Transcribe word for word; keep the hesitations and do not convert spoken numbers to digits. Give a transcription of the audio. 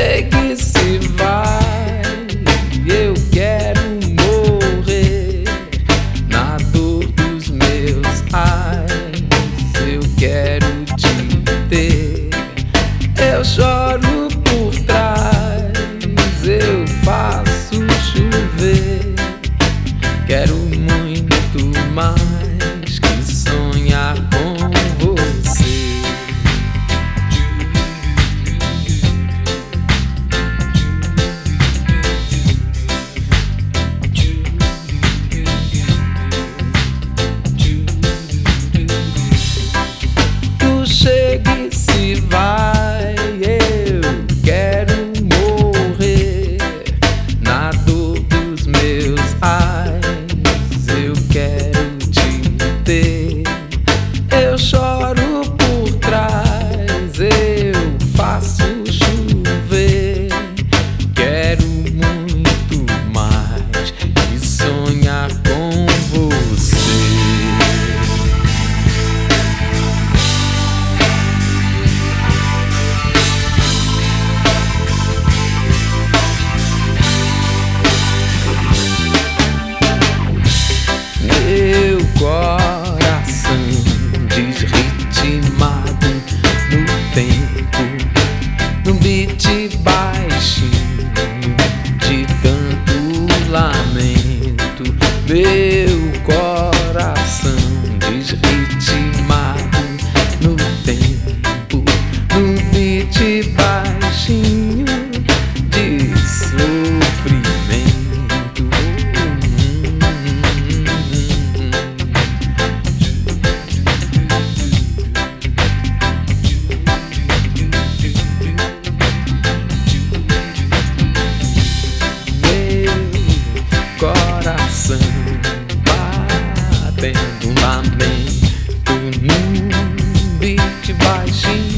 chega e se vai. Eu quero morrer na dor dos meus ais. Eu quero te ter. Eu choro por trás, eu faço chover. Quero muito mais que sonhar com você. Tu chega e se vai. Eu quero morrer na dor dos meus ais. Eu quero te ter. Eu choro por trás, eu faço chover. Quero muito mais que sonhar com você. Meu coração desritimado no tempo, no beat baixinho de tanto lamento. Meu coração desritimado no tempo, no beat baixinho de sofrimento. Coração batendo lamento num beat baixinho.